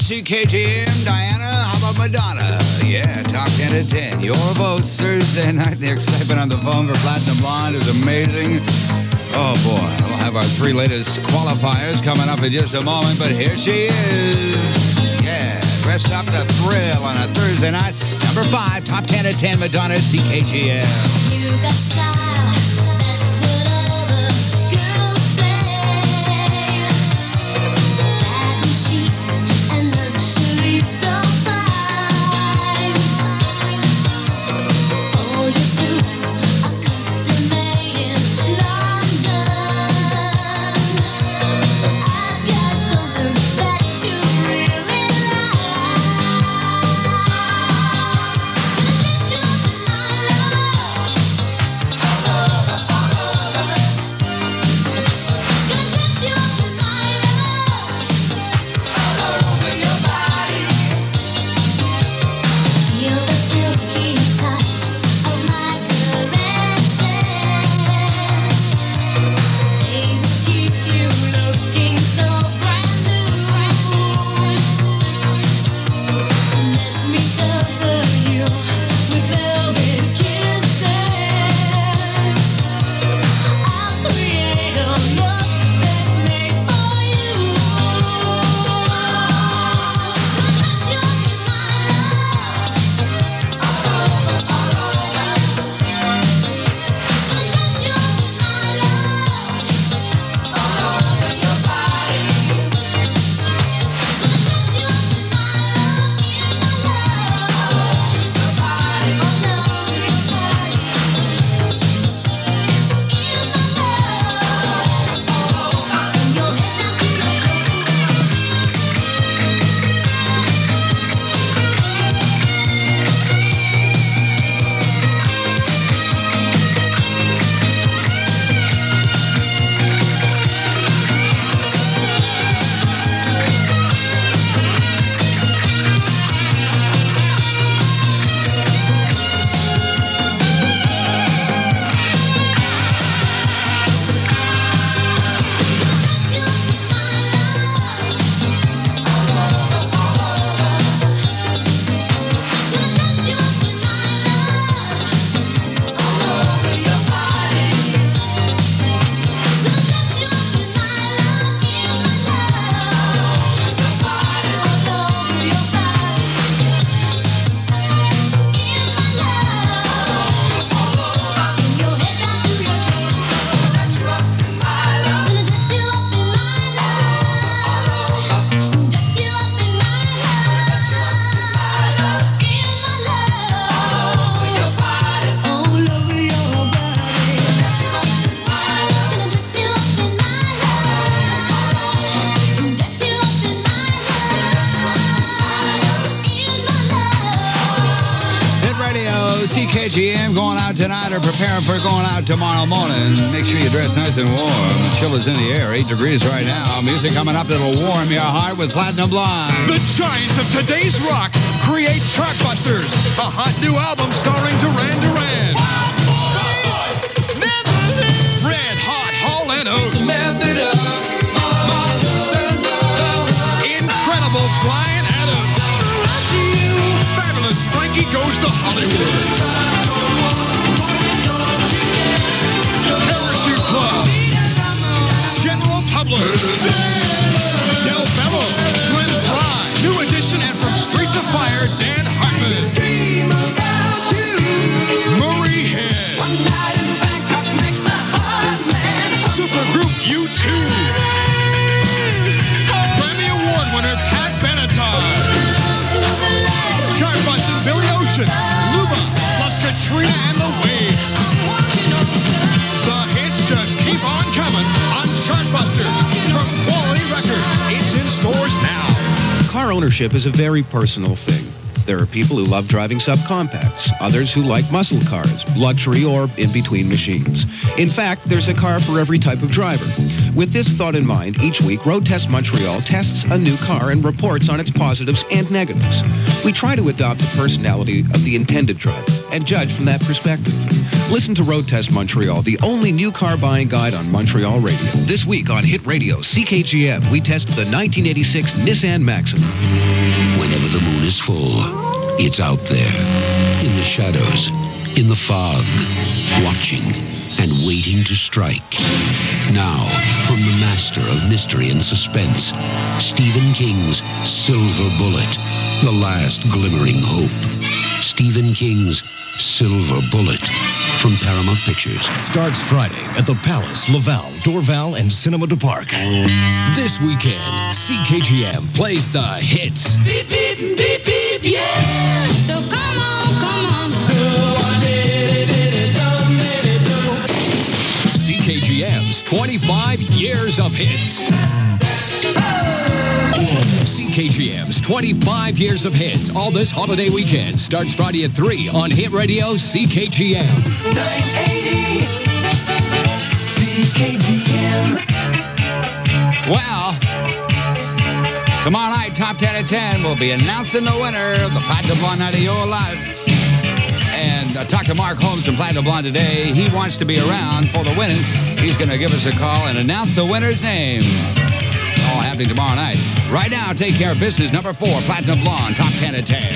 CKGM, Diana, how about Madonna? Yeah, top 10 to 10. Your votes Thursday night. The excitement on the phone for Platinum Blonde is amazing. Oh, boy. We'll have our 3 latest qualifiers coming up in just a moment, but here she is. Yeah, dressed up to thrill on a Thursday night. Number 5, top 10 to 10, Madonna, CKGM. You got style. That's what all the girls say. Satin sheets and luxury so fine. All your suits are custom made in London. I've got something that you really feel the silky touch of my caresses. They will keep you looking so brand new. Let me cover you with velvet kisses. I'll create a look that's made for you. Dress you up in my love. CKGM going out tonight or preparing for going out tomorrow morning. Make sure you dress nice and warm. The chill is in the air, 8 degrees right now. Music coming up that'll warm your heart with Platinum Blonde. The giants of today's rock create Chartbusters, a hot new album starring Duran Duran. Red Hot Hall & Oates. Incredible Bryan Adams. Fabulous Frankie Goes to Hollywood. Parachute Club. General Public. Del Bello. Glenn Frey. New Edition, and from Streets of Fire, Dan Hartman. Murray Head. Supergroup U2. Grammy Award winner Pat Benatar. Chart-busting Billy Ocean, Luba, plus Katrina and the Waves. The hits just keep on coming on Chartbusters from Quality Records. It's in stores now. Car ownership is a very personal thing. There are people who love driving subcompacts, others who like muscle cars, luxury, or in-between machines. In fact, there's a car for every type of driver. With this thought in mind, each week, Road Test Montreal tests a new car and reports on its positives and negatives. We try to adopt the personality of the intended driver. and judge from that perspective. Listen to Road Test Montreal, the only new car buying guide on Montreal radio. This week on Hit Radio CKGM, we test the 1986 Nissan Maxima. Whenever the moon is full, it's out there, in the shadows, in the fog, watching and waiting to strike. Now, from the master of mystery and suspense, Stephen King's Silver Bullet, the last glimmering hope. Stephen King's Silver Bullet from Paramount Pictures. Starts Friday at the Palace, Laval, Dorval, and Cinema du Parc. This weekend, CKGM plays the hits. Beep, beep, beep, beep, yeah. So come on. Do what it does, baby, do. CKGM's 25 years of hits. CKGM's 25 years of hits. All this holiday weekend starts Friday at 3 on Hit Radio CKGM. 980 CKGM. Well, tomorrow night, Top 10 at 10, we'll be announcing the winner of the Platinum Blonde Night of Your Life. And I talked to Mark Holmes from Platinum Blonde today. He wants to be around for the winning. He's going to give us a call and announce the winner's name. All happening tomorrow night. Right now, take care of business number 4, Platinum Blonde, Top 10 at 10.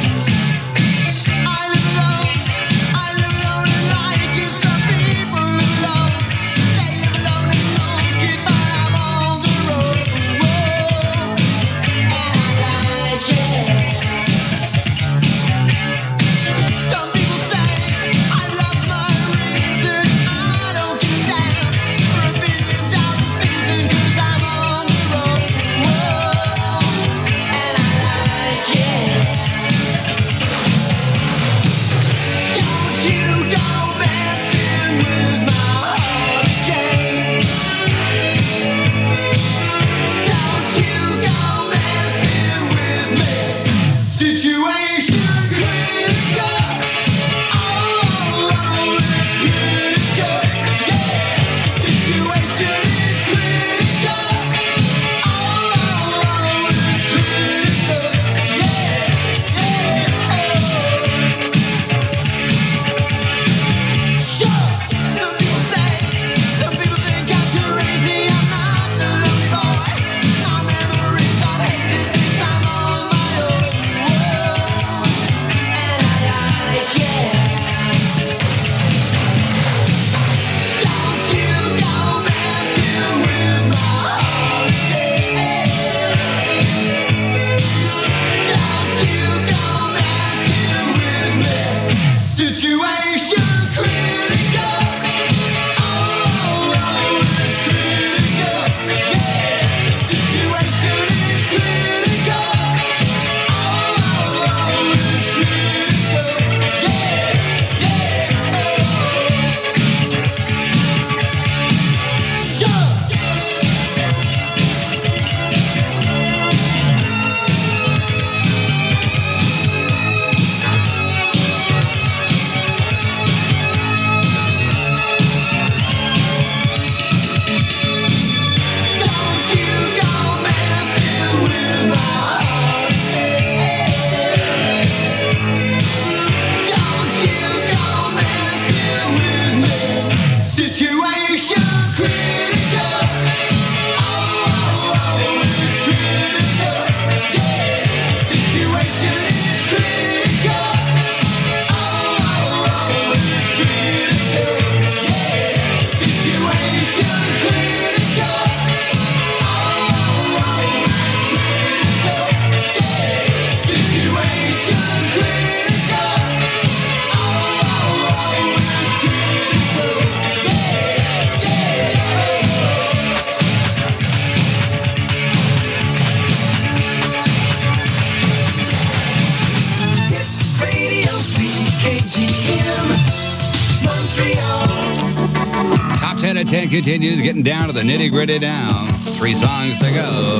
Top 10 at 10 continues, getting down to the nitty-gritty down. 3 songs to go.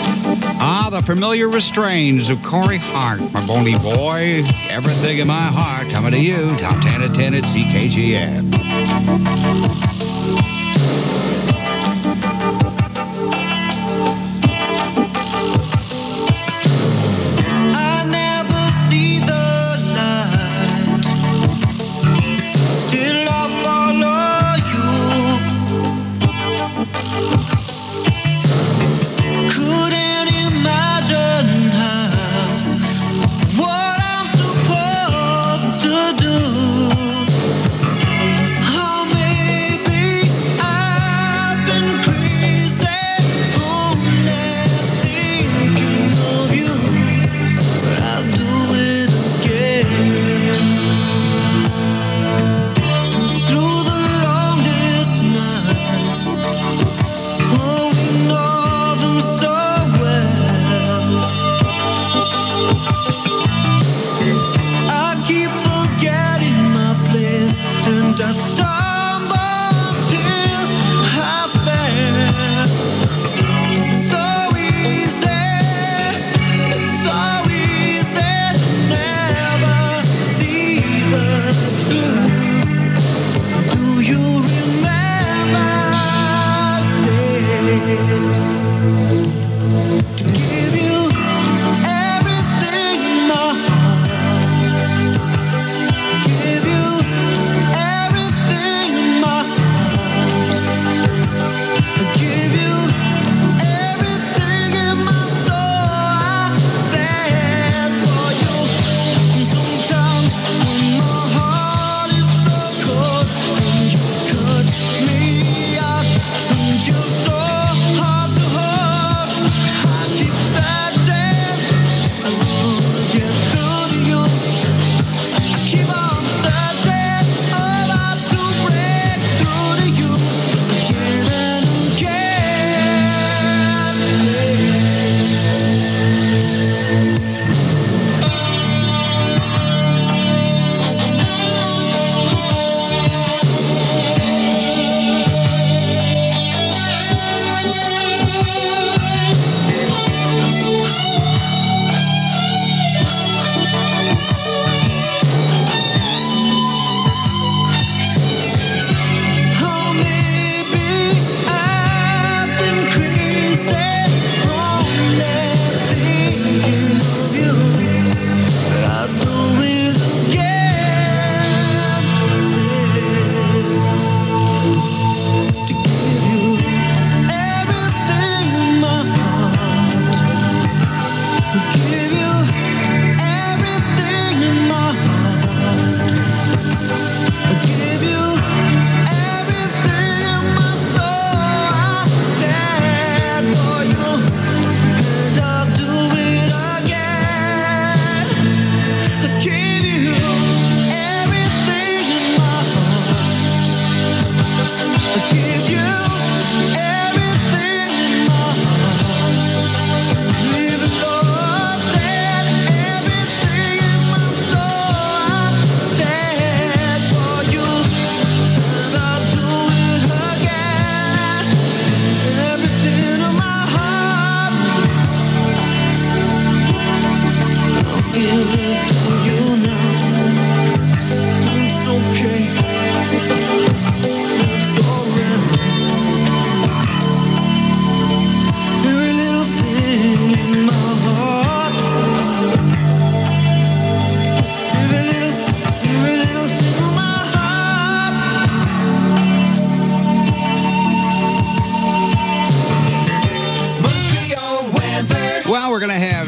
The familiar restraints of Corey Hart, my bony boy. Everything in my heart coming to you. Top 10 at 10 at CKGM. I never see the light.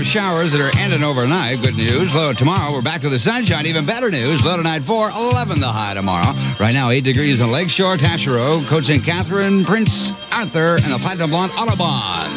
showers that are ending overnight. Good news. Low tomorrow, we're back to the sunshine. Even better news. Low tonight 4, 11 the high tomorrow. Right now, 8 degrees in Lakeshore, Taschereau, Côte St. Catherine, Prince Arthur, and the Platinum Blonde Audubon.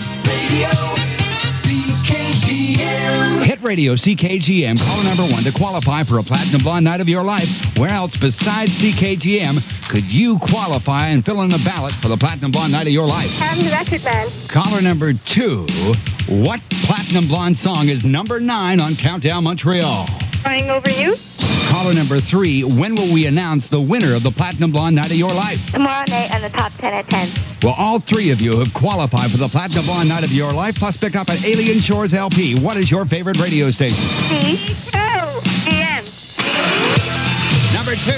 Hit Radio CKGM, caller number 1 to qualify for a Platinum Blonde Night of your life. Where else besides CKGM could you qualify and fill in the ballot for the Platinum Blonde Night of your life? I'm the record man. Caller number 2, what Platinum Blonde song is number 9 on Countdown Montreal? Crying Over You. Caller number 3, when will we announce the winner of the Platinum Blonde Night of your life? Tomorrow night on the top 10 at 10. Well, all 3 of you have qualified for the Platinum Blonde Night of your life, plus pick up an Alien Shores LP. What is your favorite radio station? CKGM. Number 2.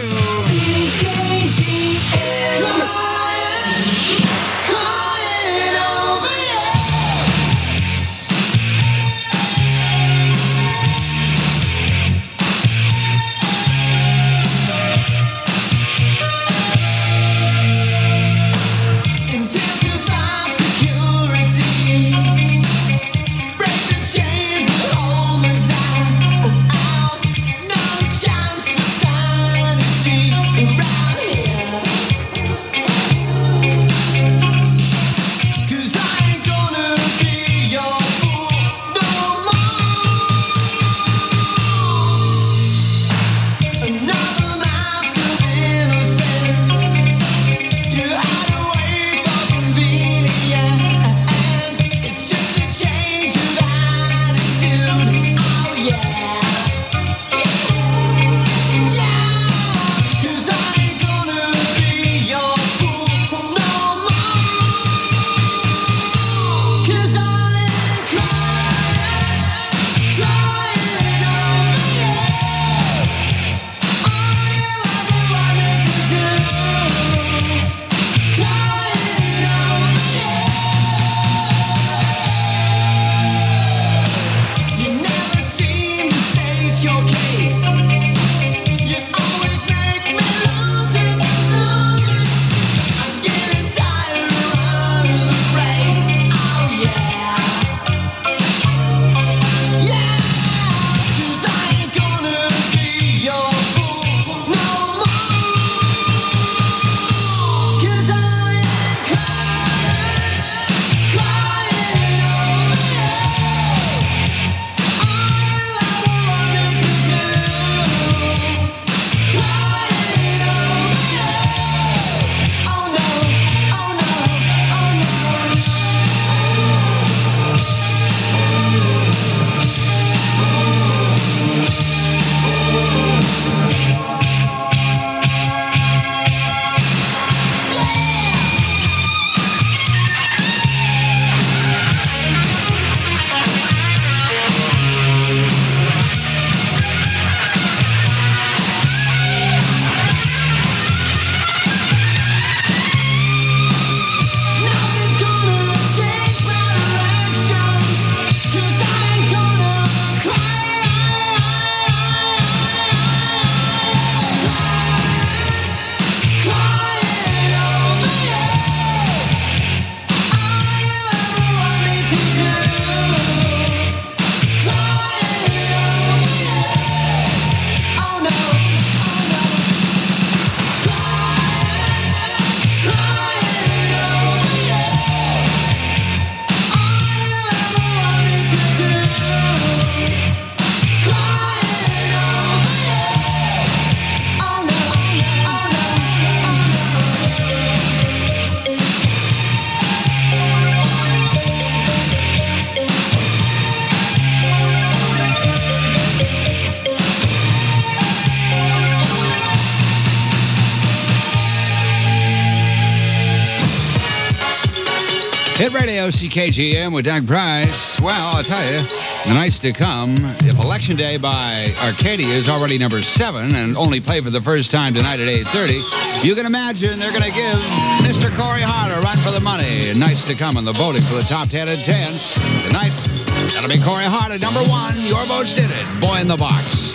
Hit Radio CKGM with Doug Price. Well, I'll tell you, the nights to come, if Election Day by Arcadia is already number 7 and only play for the first time tonight at 8:30, you can imagine they're going to give Mr. Corey Hart a run for the money. Nights to come in the voting for the top 10 at 10. Tonight, that'll be Corey Hart at number 1. Your votes did it. Boy in the Box.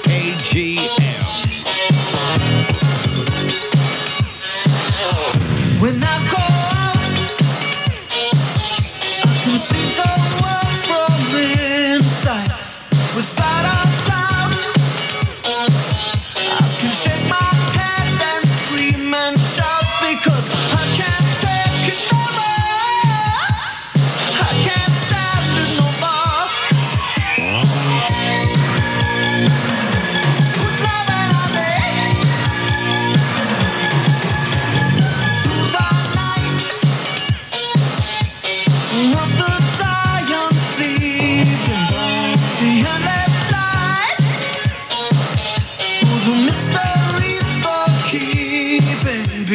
CKGM. When I go out, I can see the world from here.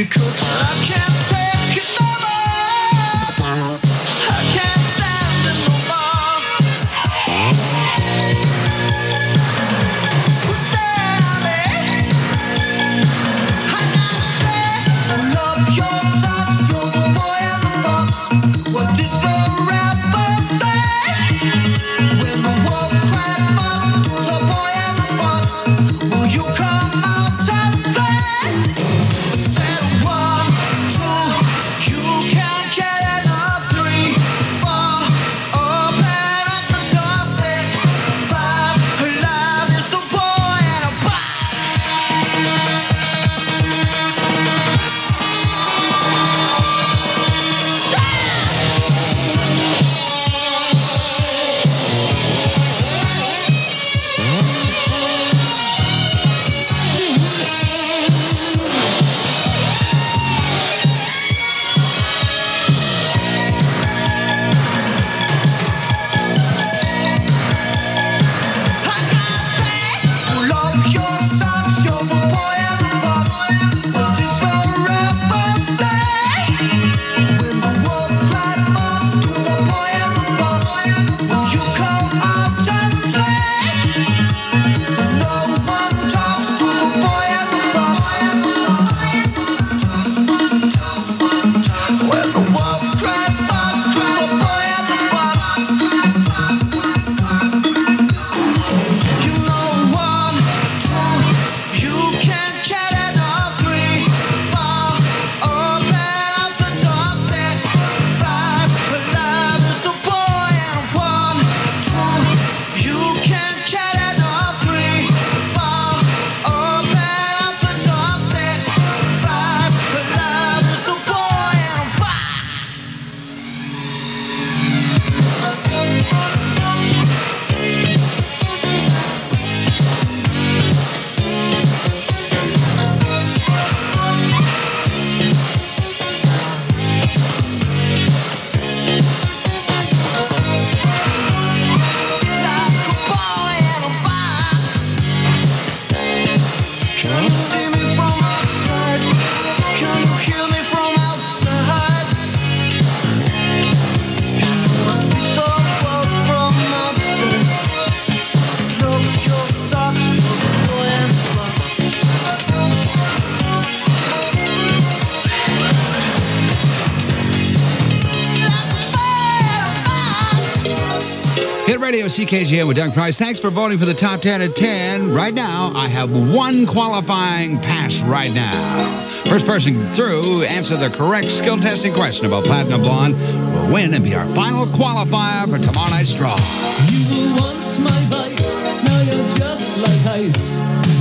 Hit Radio CKGM with Doug Price. Thanks for voting for the top 10 at 10. Right now, I have one qualifying pass right now. First person through, answer the correct skill testing question about Platinum Blonde will win and be our final qualifier for tomorrow night's draw. You were once my vice, now you're just like ice.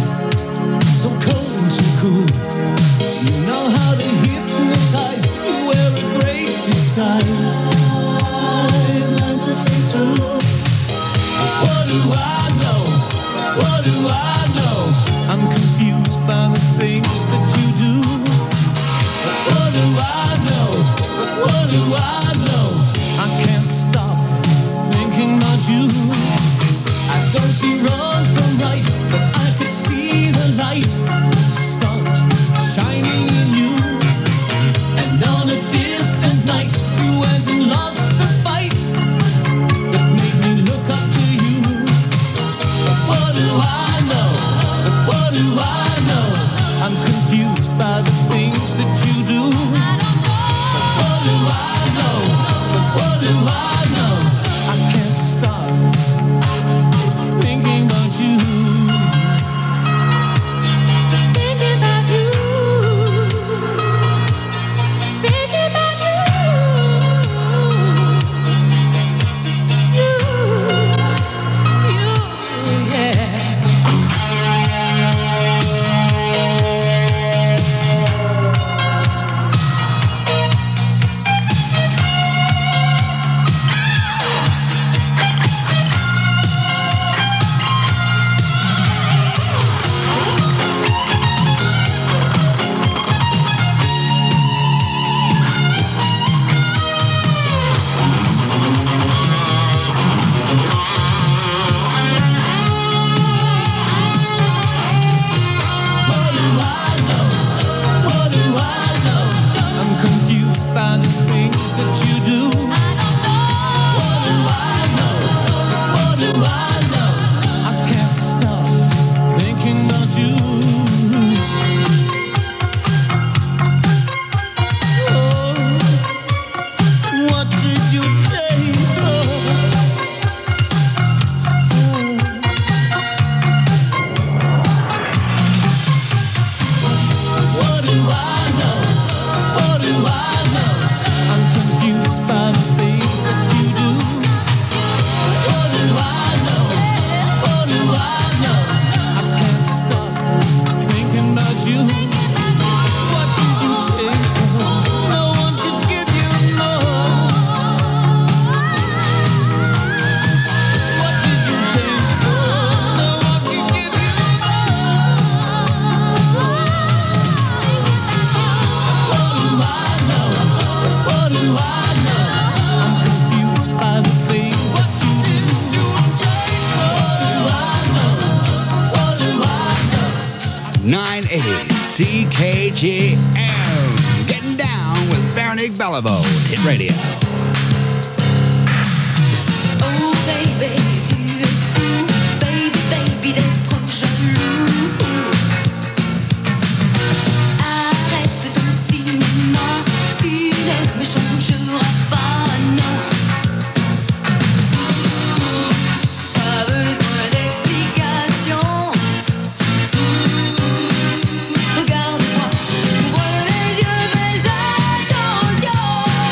So cold and too cool. You know how to hypnotize, you wear a great disguise. I learned to see through. What do I know? What do I know? I'm confused by the things that you do. What do I know? What do I know? I can't stop thinking about you. I don't see wrong from right, but I could see the light start shining in you. And on a distant night, you went and lost the fight that made me look up to you. What do I know? What do I know? I'm confused by the things that you do. What do I know? What do I know? I can't stop thinking about you. 980 CKGM. Getting down with Veronique Beliveau. Hit radio. Oh baby, tu es fou, baby, baby, d'être jaloux. Arrête ton cinéma, tu ne me changeras pas, non. Pas besoin d'explication. Regarde-moi, ouvre les yeux, fais attention.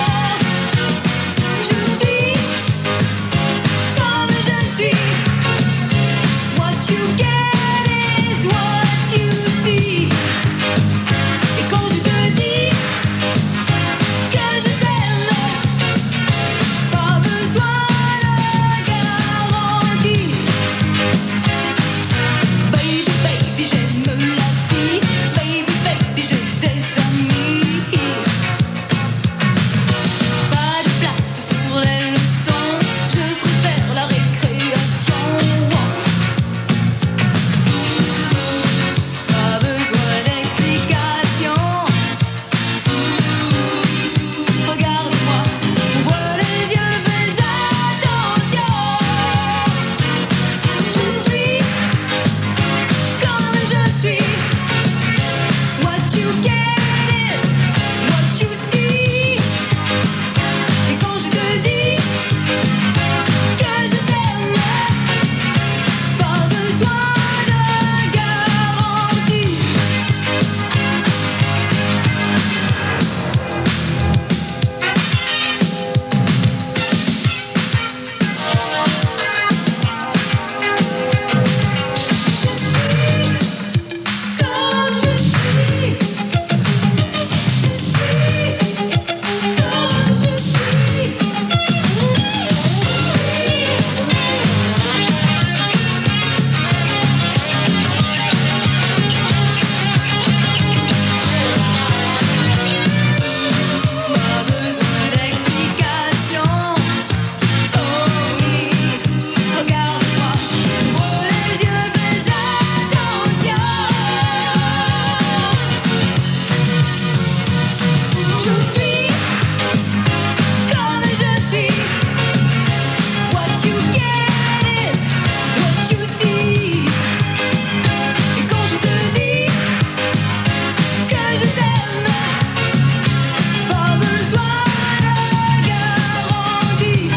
Je suis comme je suis. What you get is what you see. Et quand je te dis que je t'aime, pas besoin de garantie. Baby, baby, j'aime la vie. Baby, baby, j'ai des amis. Pas de place pour les leçons, je préfère la récréation. Pas besoin d'explication. Regarde-moi, ouvre les yeux, fais attention. Je suis comme je suis. What you get is what you see. Et quand je te dis que je t'aime, pas besoin de garantie. Comme je suis. Je suis comme je suis. Pas besoin d'explication. Oh oui, regarde-moi, ouvre les yeux, fais attention. Je suis comme je suis. What you get is what you see. Et quand je te dis que je t'aime, pas besoin de garantie.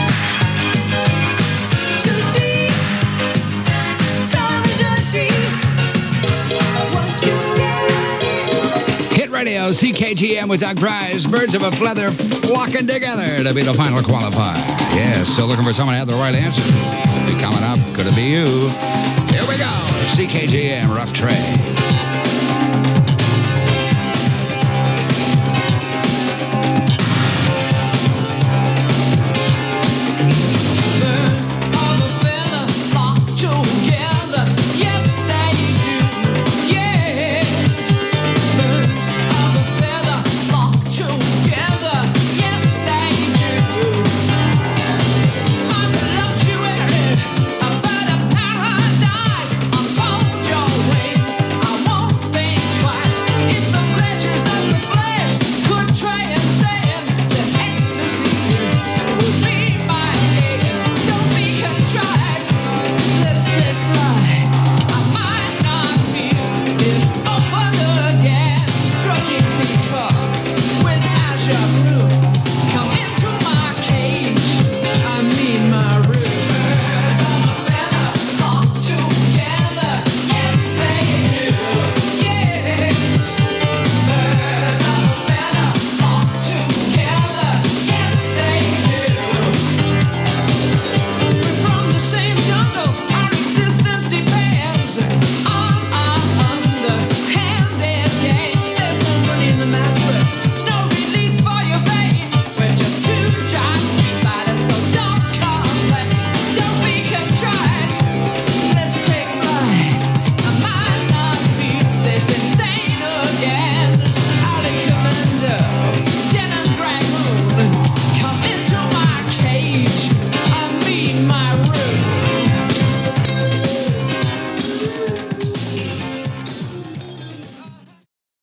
Je suis comme je suis. What you get. Hit radio, CKGM with Doug Price. Birds of a feather flocking together to be the final qualifier. Yeah, still looking for someone to have the right answer. Be coming up. Could it be you? Here we go. CKGM, Rough Trade.